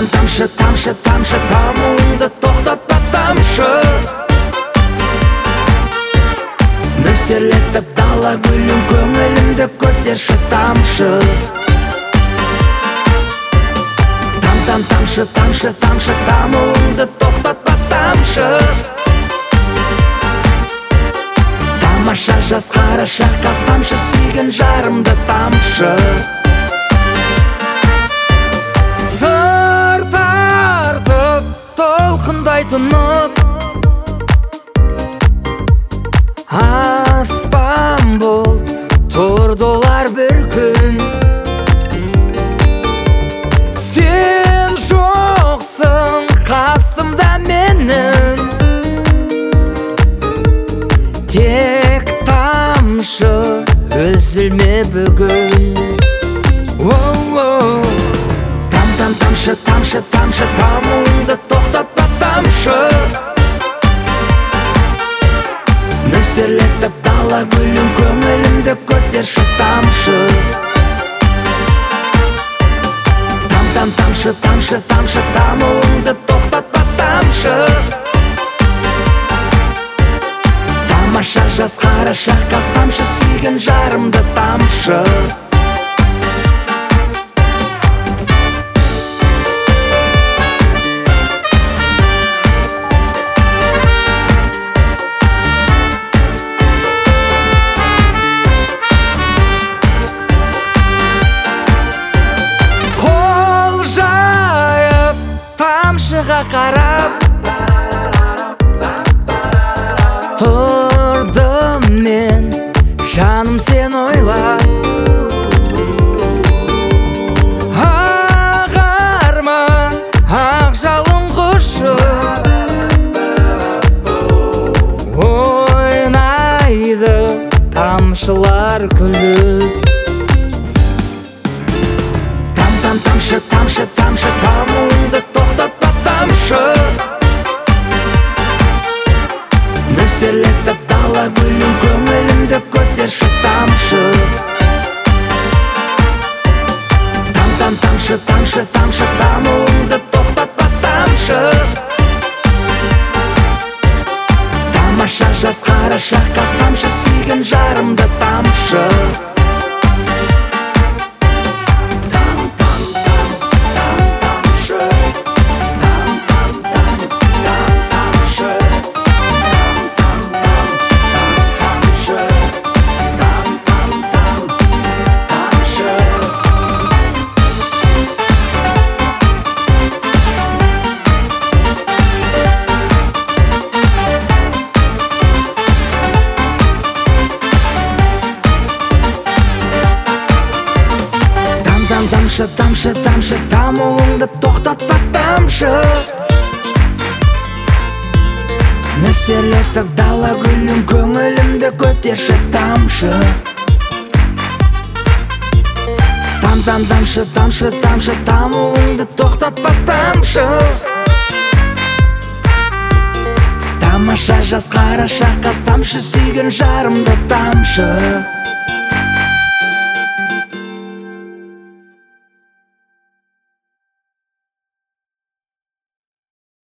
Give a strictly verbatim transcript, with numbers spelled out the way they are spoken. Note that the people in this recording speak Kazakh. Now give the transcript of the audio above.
Тамдан тамшы, тамшы, тамшы, тамуыңды тоқтатпа тамшы. Нөсерлетіп дала гүлін, көңілімді көтерші тамшы. Тамдан тамшы, тамшы, тамшы, тамуыңды тоқтатпа тамшы. Тамаша жаз қараша қаз тамшы, сүйген жарымды тамшы. Сыр тартып толқындай тұнып, аспан бұлт тұрды олар бір күн. Сен жоқсың қасымда менің, тек тамшы үзілме бүгін. Тамдан тамшы, тамшы, тамшы, тамуыңды тоқтатпа тамшы. Нөсерлетіп дала гүлін, көңілімді көтерші тамшы. Тамдан тамшы, тамшы, тамшы, тамуыңды тоқтатпа тамшы. Тамаша жаз қараша қаз тамшы, сүйген жарымды тамшы. Қол жайып тамшыға қарап тұрдым мен, жаным сен ойлап. Ақ арман, ақ жалын құшып ойнайды тамшылар күліп. Тамдан тамшы, тамшы, тамшы, тамуыңды тоқтатпа тамшы. Нөсерлетіп дала гүлін, көңілімді көтерші тамшы. Тамдан тамшы, тамшы, тамшы, тамуыңды тоқтатпа тамшы. Тамаша жаз қараша қаз тамшы, сүйген жарымды тамшы. Тамшы, тамшы, тамшы, тамуыңды тоқтатпа тамшы. Нөсерлетіп дала гүлін, көңілімді көтерші тамшы. Тамдан тамшы, тамшы, тамшы, тамуыңды тоқтатпа тамшы. Тамаша жаз қараша қаз тамшы, сүйген жарымды тамшы.